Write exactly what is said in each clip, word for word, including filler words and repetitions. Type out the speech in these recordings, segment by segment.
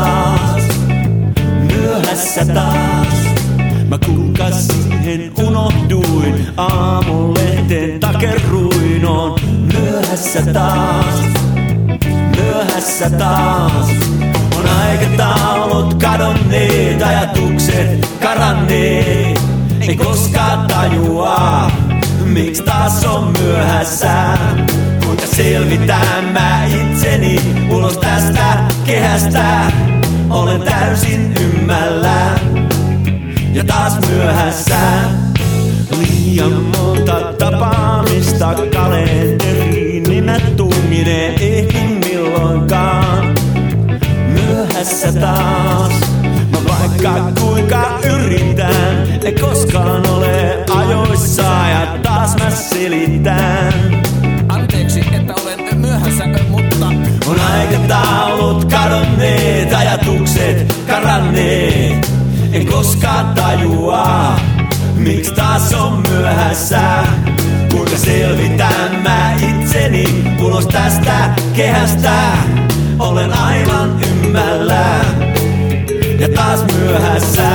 taas, myöhässä taas. Mä kuinka siihen unohduin, aamulehteen takerruin, on myöhässä taas, myöhässä taas. On aikataulut kadonneet, ajatukset karanneet, ei koskaan tajua, miksi taas on myöhässä. Kuinka selvitän mä itseni ulos tästä kehästä, olen täysin ymmällä ja taas myöhässä. Liian monta tapaamista kalenteriin, niin mä tunginen ehdin milloinkaan. Myöhässä taas, mä vaikka kuinka yritän, ei koskaan ole ajoissa ja taas mä selitän. Anteeksi, että olen myöhässä, mutta on aikataulut kadonneet, ajatukset karanneet, en koskaan tajua, miksi taas on myöhässä. Kuinka selvitän mä itseni ulos tästä kehästä, olen aivan ymmällä ja taas myöhässä.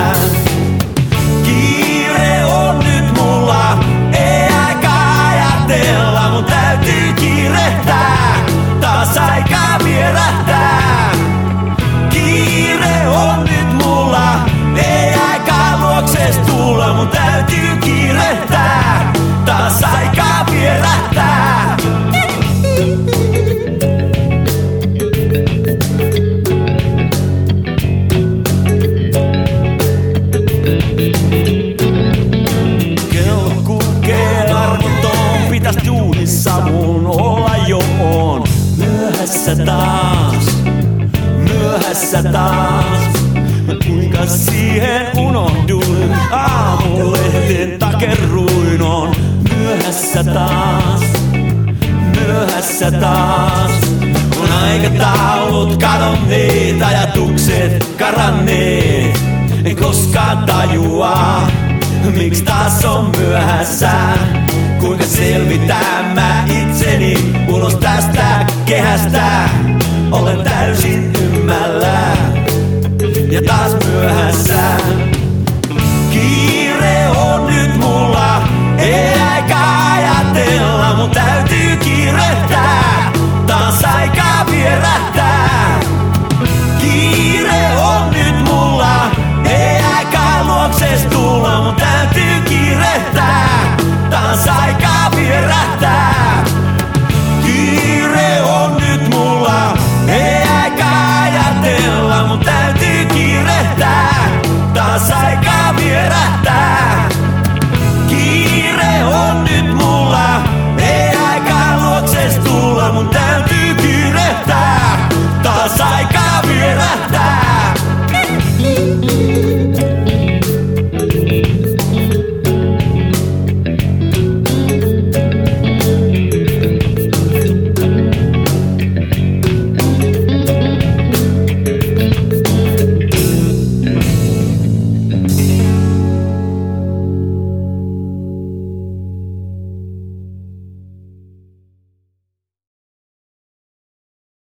Kiire on nyt mulla, ei aikaa ajatella, mun täytyy kiirehtää, taas aikaa vierähtää. Kiire on nyt mulla, ei aikaa luokses tulla, mun täytyy kiirehtää, taas aikaa vierähtää. Kello kulkee arvoton, pitäis duunissa mun olla jo on. Myöhässä taas, myöhässä taas. Mä kuinka siihen unohduin, aamulehteen takerruin, on myöhässä taas, myöhässä taas. On aikataulut kadonneet, ajatukset karanneet, ei koskaan tajua, miksi taas on myöhässä. Kuinka selvitän mä itseni ulos tästä kehästä, olen täysin